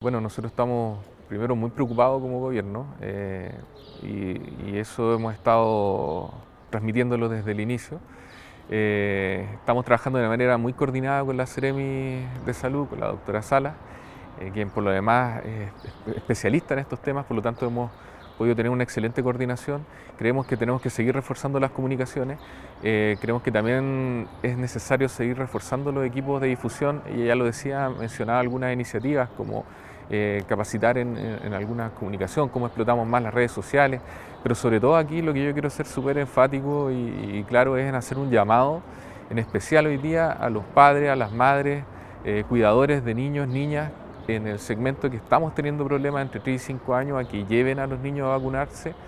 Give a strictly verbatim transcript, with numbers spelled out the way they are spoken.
Bueno, nosotros estamos primero muy preocupados como gobierno eh, y, y eso hemos estado transmitiéndolo desde el inicio. Eh, estamos trabajando de manera muy coordinada con la Seremi de Salud, con la doctora Sala, eh, quien por lo demás es especialista en estos temas, por lo tanto hemos podido tener una excelente coordinación. Creemos que tenemos que seguir reforzando las comunicaciones, eh, creemos que también es necesario seguir reforzando los equipos de difusión. Ella ya lo decía, mencionaba algunas iniciativas como eh, capacitar en, en alguna comunicación, cómo explotamos más las redes sociales, pero sobre todo aquí lo que yo quiero ser súper enfático y, y claro es en hacer un llamado, en especial hoy día a los padres, a las madres, eh, cuidadores de niños, niñas, en el segmento que estamos teniendo problemas entre tres y cinco años, a que lleven a los niños a vacunarse.